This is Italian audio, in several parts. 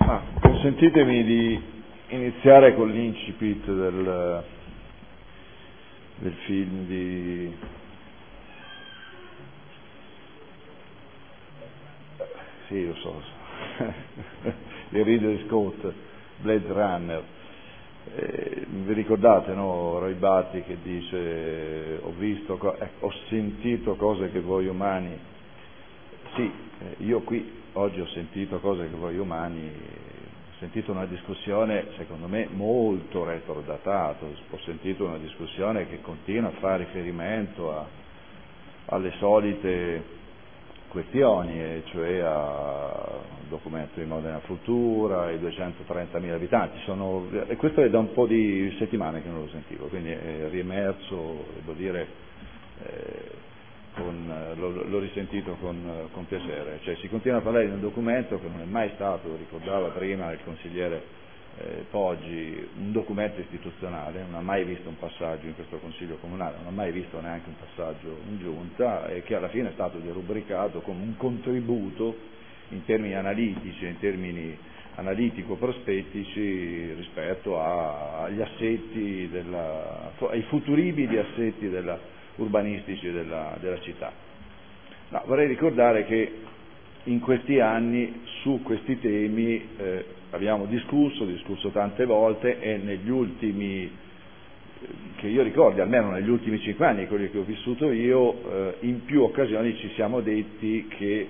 Ma consentitemi di iniziare con l'incipit del film di sì, lo so, di Ridley Scott, Blade Runner. Vi ricordate, no? Roy Batty che dice ho sentito cose che voi umani, sì, io qui oggi ho sentito cose che voi umani, ho sentito una discussione secondo me molto retrodatata, ho sentito una discussione che continua a fare riferimento alle solite questioni, e cioè al documento di Modena Futura, ai 230.000 abitanti, e questo è da un po' di settimane che non lo sentivo, quindi è riemerso, devo dire, l'ho risentito con piacere, cioè si continua a parlare di un documento che non è mai stato, lo ricordava prima il consigliere Poggi, un documento istituzionale, non ha mai visto un passaggio in questo Consiglio Comunale, non ha mai visto neanche un passaggio in Giunta, e che alla fine è stato derubricato come un contributo in termini analitici, in termini analitico-prospettici rispetto agli assetti, ai futuribili assetti urbanistici della città. No, vorrei ricordare che in questi anni su questi temi abbiamo discusso tante volte, e negli ultimi, che io ricordi, almeno negli ultimi 5 anni, quelli che ho vissuto io, in più occasioni ci siamo detti che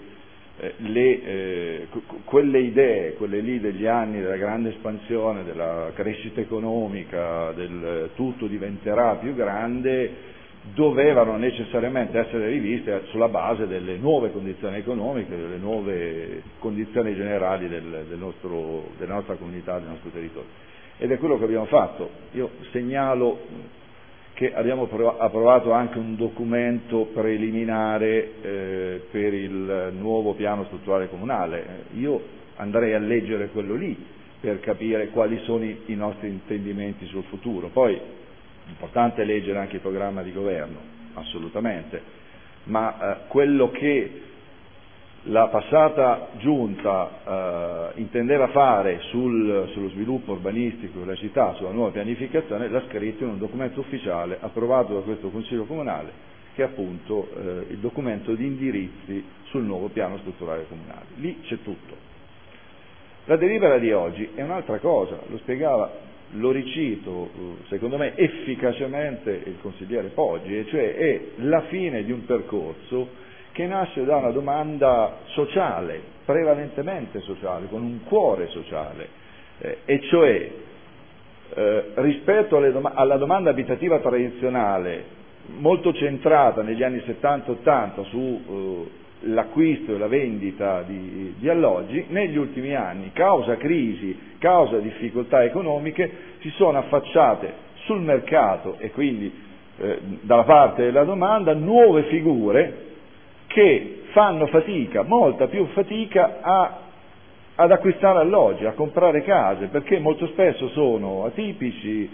quelle idee, quelle lì degli anni della grande espansione, della crescita economica, del tutto diventerà più grande, dovevano necessariamente essere riviste sulla base delle nuove condizioni economiche, delle nuove condizioni generali della nostra comunità, del nostro territorio. Ed è quello che abbiamo fatto. Io segnalo che abbiamo approvato anche un documento preliminare per il nuovo piano strutturale comunale. Io andrei a leggere quello lì per capire quali sono i nostri intendimenti sul futuro. Poi è importante leggere anche il programma di governo, assolutamente, ma quello che la passata giunta intendeva fare sullo sviluppo urbanistico della città, sulla nuova pianificazione, l'ha scritto in un documento ufficiale approvato da questo Consiglio Comunale, che è appunto il documento di indirizzi sul nuovo piano strutturale comunale. Lì c'è tutto. La delibera di oggi è un'altra cosa, lo spiegava, lo ricito, secondo me efficacemente, il consigliere Poggi, e cioè è la fine di un percorso che nasce da una domanda sociale, prevalentemente sociale, con un cuore sociale, e cioè rispetto alla domanda abitativa tradizionale, molto centrata negli anni 70-80 su l'acquisto e la vendita di alloggi, negli ultimi anni, causa crisi, causa difficoltà economiche, si sono affacciate sul mercato e quindi dalla parte della domanda nuove figure che fanno fatica, molta più fatica ad acquistare alloggi, a comprare case, perché molto spesso sono atipici,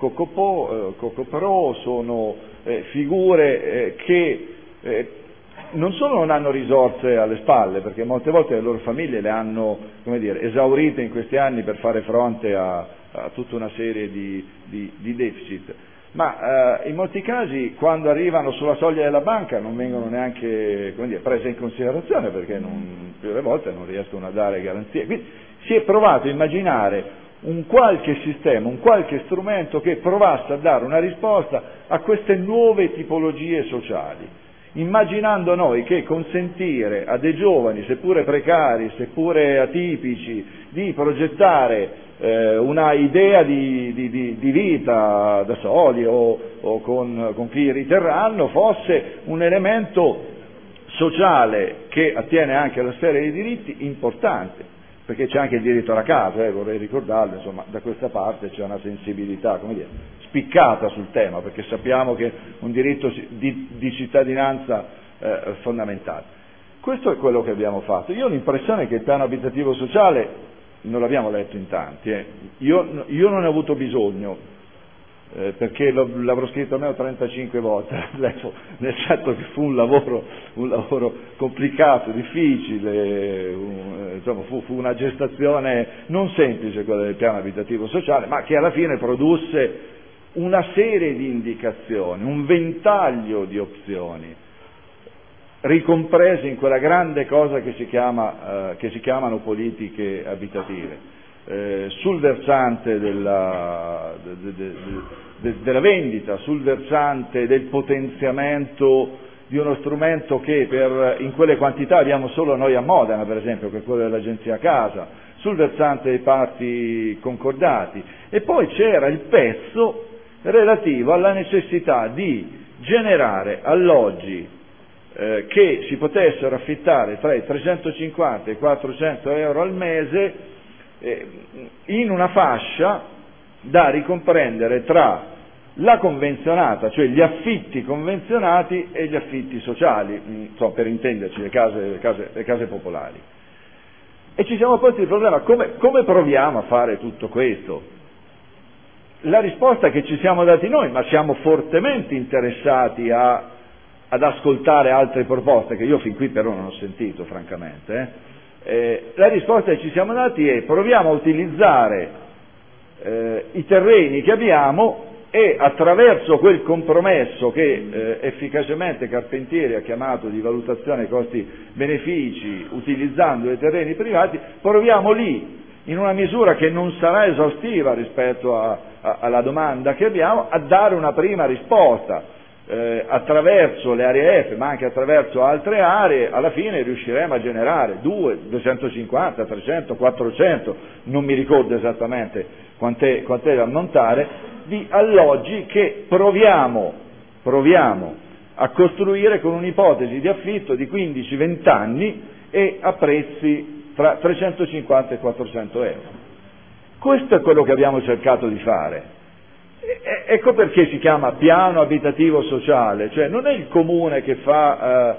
cocopro, sono figure che non solo non hanno risorse alle spalle, perché molte volte le loro famiglie le hanno, esaurite in questi anni per fare fronte a tutta una serie di deficit, ma in molti casi quando arrivano sulla soglia della banca non vengono neanche prese in considerazione, perché più delle volte non riescono a dare garanzie. Quindi si è provato a immaginare un qualche sistema, un qualche strumento che provasse a dare una risposta a queste nuove tipologie sociali, immaginando noi che consentire a dei giovani, seppure precari, seppure atipici, di progettare una idea di vita da soli o con chi riterranno fosse un elemento sociale che attiene anche alla sfera dei diritti importante, perché c'è anche il diritto alla casa, vorrei ricordarlo, insomma, da questa parte c'è una sensibilità, spiccata sul tema, perché sappiamo che è un diritto di cittadinanza fondamentale. Questo è quello che abbiamo fatto. Io ho l'impressione che il piano abitativo sociale non l'abbiamo letto in tanti, io non ne ho avuto bisogno, perché l'avrò scritto almeno 35 volte, nel senso che fu un lavoro complicato, difficile, insomma fu una gestazione non semplice quella del piano abitativo sociale, ma che alla fine produsse una serie di indicazioni, un ventaglio di opzioni ricomprese in quella grande cosa che si chiamano politiche abitative. Sul versante della vendita, sul versante del potenziamento di uno strumento che in quelle quantità abbiamo solo noi a Modena, per esempio, che è quello dell'agenzia casa, sul versante dei parti concordati, e poi c'era il pezzo relativo alla necessità di generare alloggi che si potessero affittare tra i 350 e i 400 euro al mese, in una fascia da ricomprendere tra la convenzionata, cioè gli affitti convenzionati, e gli affitti sociali, per intenderci le case popolari. E ci siamo posti il problema: come proviamo a fare tutto questo? La risposta che ci siamo dati noi, ma siamo fortemente interessati ad ascoltare altre proposte, che io fin qui però non ho sentito, francamente, la risposta che ci siamo dati è: proviamo a utilizzare i terreni che abbiamo, e attraverso quel compromesso che efficacemente Carpentieri ha chiamato di valutazione costi-benefici, utilizzando i terreni privati, proviamo lì, in una misura che non sarà esaustiva rispetto alla domanda che abbiamo, a dare una prima risposta. Attraverso le aree F, ma anche attraverso altre aree, alla fine riusciremo a generare 250, 300, 400, non mi ricordo esattamente quant'è da ammontare, di alloggi che proviamo a costruire con un'ipotesi di affitto di 15-20 anni e a prezzi tra 350 e 400 euro. Questo è quello che abbiamo cercato di fare. Ecco perché si chiama piano abitativo sociale, cioè non è il comune che fa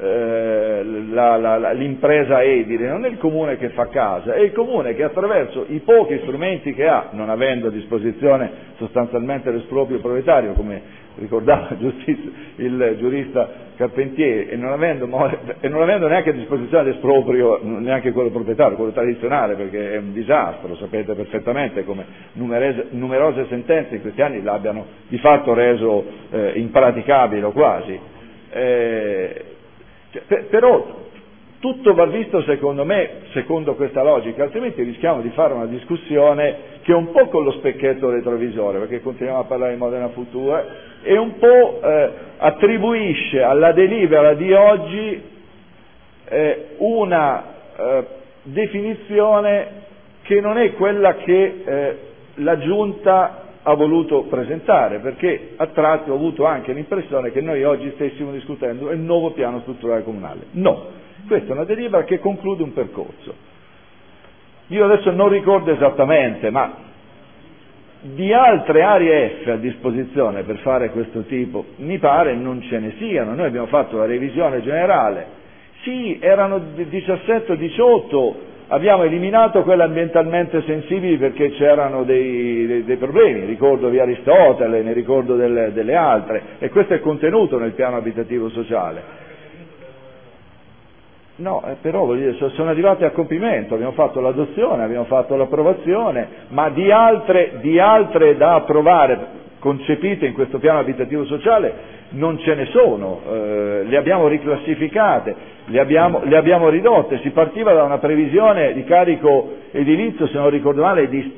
l'impresa edile, non è il comune che fa casa, è il comune che attraverso i pochi strumenti che ha, non avendo a disposizione sostanzialmente l'esproprio proprietario, come ricordava il giurista Carpentieri, e non avendo neanche a disposizione l'esproprio, neanche quello proprietario, quello tradizionale, perché è un disastro, sapete perfettamente come numerose sentenze in questi anni l'abbiano di fatto reso impraticabile o quasi. Però tutto va visto, secondo me, secondo questa logica, altrimenti rischiamo di fare una discussione che è un po' con lo specchietto retrovisore, perché continuiamo a parlare di Modena Futura, e un po' attribuisce alla delibera di oggi una definizione che non è quella che la Giunta ha voluto presentare, perché a tratti ho avuto anche l'impressione che noi oggi stessimo discutendo il nuovo piano strutturale comunale. No, questa è una delibera che conclude un percorso. Io adesso non ricordo esattamente, ma di altre aree F a disposizione per fare questo tipo mi pare non ce ne siano. Noi abbiamo fatto la revisione generale, sì, erano 17 o 18, abbiamo eliminato quelle ambientalmente sensibili perché c'erano dei problemi, ricordo via Aristotele, ne ricordo delle altre, e questo è contenuto nel piano abitativo sociale. No, però voglio dire, sono arrivati a compimento, abbiamo fatto l'adozione, abbiamo fatto l'approvazione, ma di altre da approvare, concepite in questo piano abitativo sociale, non ce ne sono, le abbiamo riclassificate, le abbiamo ridotte. Si partiva da una previsione di carico edilizio, se non ricordo male, di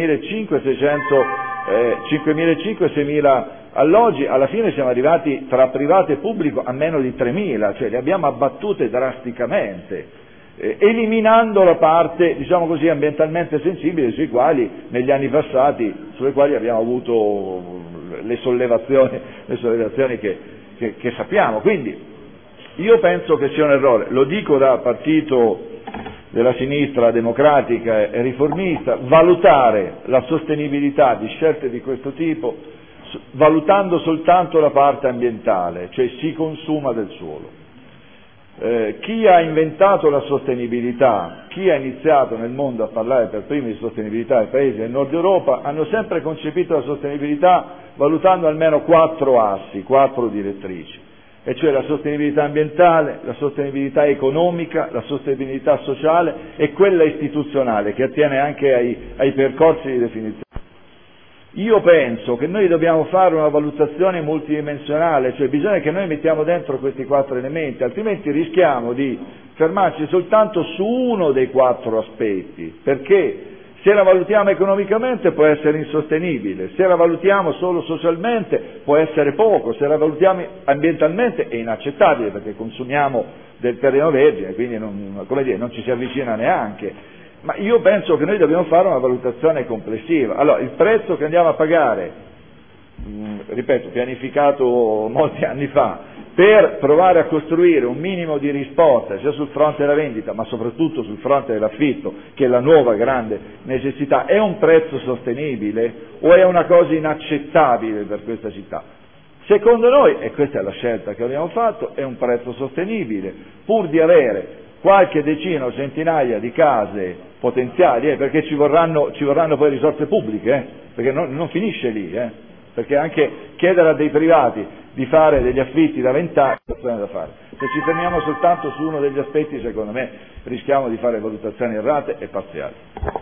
5.500-6.000 alloggi, alla fine siamo arrivati tra privato e pubblico a meno di 3.000, cioè le abbiamo abbattute drasticamente, eliminando la parte, diciamo così, ambientalmente sensibile, sulle quali abbiamo avuto le sollevazioni che sappiamo. Quindi io penso che sia un errore, lo dico da partito della sinistra democratica e riformista, valutare la sostenibilità di scelte di questo tipo valutando soltanto la parte ambientale, cioè si consuma del suolo. Chi ha inventato la sostenibilità, chi ha iniziato nel mondo a parlare per primi di sostenibilità, i paesi del nord Europa, hanno sempre concepito la sostenibilità valutando almeno 4 assi, 4 direttrici, e cioè la sostenibilità ambientale, la sostenibilità economica, la sostenibilità sociale e quella istituzionale, che attiene anche ai percorsi di definizione. Io penso che noi dobbiamo fare una valutazione multidimensionale, cioè bisogna che noi mettiamo dentro questi 4 elementi, altrimenti rischiamo di fermarci soltanto su uno dei 4 aspetti, perché se la valutiamo economicamente può essere insostenibile, se la valutiamo solo socialmente può essere poco, se la valutiamo ambientalmente è inaccettabile perché consumiamo del terreno vergine, quindi non ci si avvicina neanche. Ma io penso che noi dobbiamo fare una valutazione complessiva. Allora, il prezzo che andiamo a pagare, ripeto, pianificato molti anni fa, per provare a costruire un minimo di risposta sia sul fronte della vendita, ma soprattutto sul fronte dell'affitto, che è la nuova grande necessità, è un prezzo sostenibile o è una cosa inaccettabile per questa città? Secondo noi, e questa è la scelta che abbiamo fatto, è un prezzo sostenibile, pur di avere qualche decina o centinaia di case potenziali, perché ci vorranno poi risorse pubbliche, perché non finisce lì, perché anche chiedere a dei privati di fare degli affitti da 20 anni è una da fare. Se ci fermiamo soltanto su uno degli aspetti, secondo me rischiamo di fare valutazioni errate e parziali.